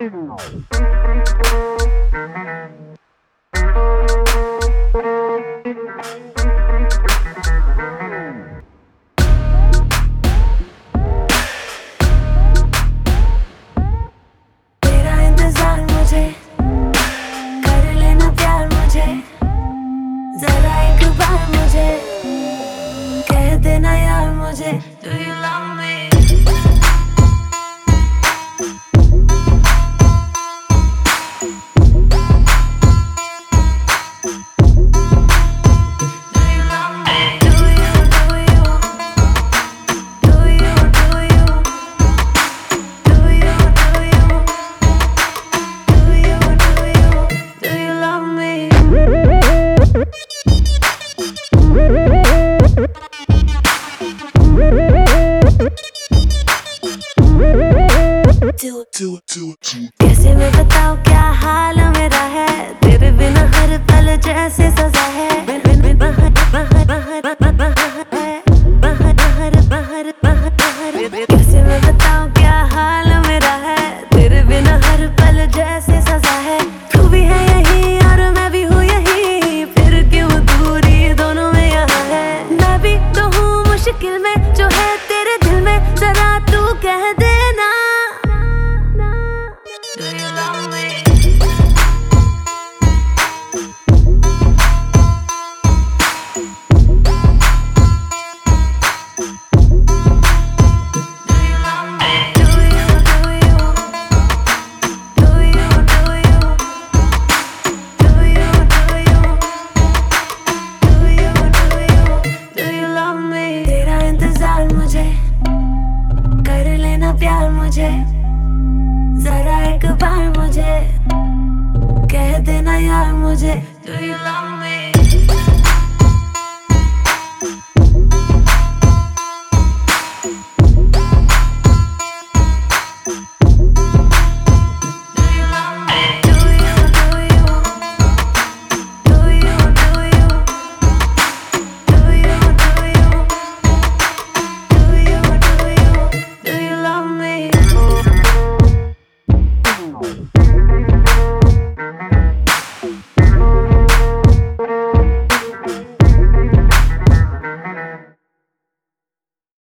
तेरा इंतजार मुझे, कर लेना प्यार मुझे, जरा एक बार मुझे कह देना यार मुझे, Do you love me? कैसे मैं बताऊं क्या हाल मेरा है, तेरे बिना हर पल जैसे सजा है। कैसे मैं बताऊं क्या हाल मेरा है, तेरे बिना हर पल जैसे सजा है। तू भी है यही और मैं भी हूँ यही, फिर क्यों दूरी दोनों में यहाँ है। मैं भी तो हूँ मुश्किल में, जो है तेरे दिल में जरा तू कह देना, Do you love me? तेरा इंतजार मुझे, कर लेना प्यार मुझे, जरा एक बार मुझे कह देना यार मुझे, Do you love me?